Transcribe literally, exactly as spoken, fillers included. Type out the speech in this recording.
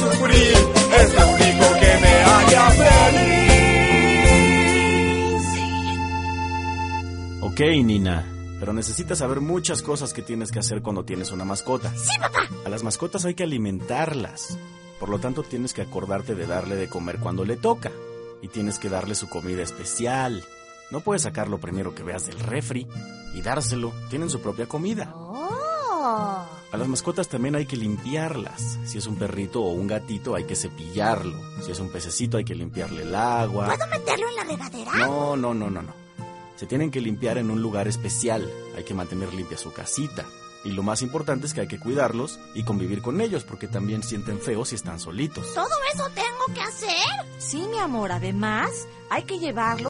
sufrir es lo único que me haría feliz. Ok, Nina, pero necesitas saber muchas cosas que tienes que hacer cuando tienes una mascota. Sí, papá. A las mascotas hay que alimentarlas. Por lo tanto, tienes que acordarte de darle de comer cuando le toca. Y tienes que darle su comida especial. No puedes sacar lo primero que veas del refri y dárselo. Tienen su propia comida. Oh. A las mascotas también hay que limpiarlas. Si es un perrito o un gatito, hay que cepillarlo. Si es un pececito, hay que limpiarle el agua. ¿Puedo meterlo en la regadera? No, no, no, no, no. Se tienen que limpiar en un lugar especial. Hay que mantener limpia su casita. Y lo más importante es que hay que cuidarlos y convivir con ellos, porque también sienten feo si están solitos. ¿Todo eso tengo que hacer? Sí, mi amor, además hay que llevarlo